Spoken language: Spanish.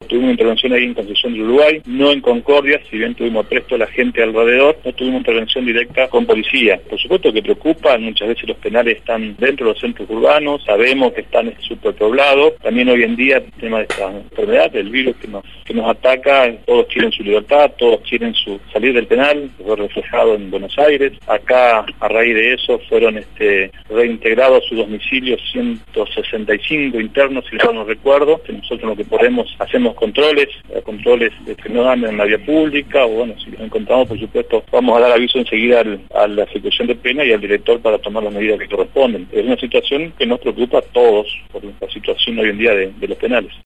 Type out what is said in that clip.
Tuvimos intervención ahí en Concepción del Uruguay, no en Concordia, si bien tuvimos presto a la gente alrededor, no tuvimos intervención directa con policía. Por supuesto que preocupa, muchas veces los penales están dentro de los centros urbanos, sabemos que están superpoblados, también hoy en día el tema de esta enfermedad, del virus que nos ataca, todos quieren su libertad, todos quieren salir del penal, fue reflejado en Buenos Aires. Acá, a raíz de eso, fueron reintegrados a su domicilio 165 internos, si no recuerdo. Nosotros lo que podemos, hacemos controles de que no anden en la vía pública, o bueno, si los encontramos, por supuesto, vamos a dar aviso enseguida a la ejecución de pena y al director para tomar las medidas que corresponden. Es una situación que nos preocupa a todos por la situación hoy en día de los penales.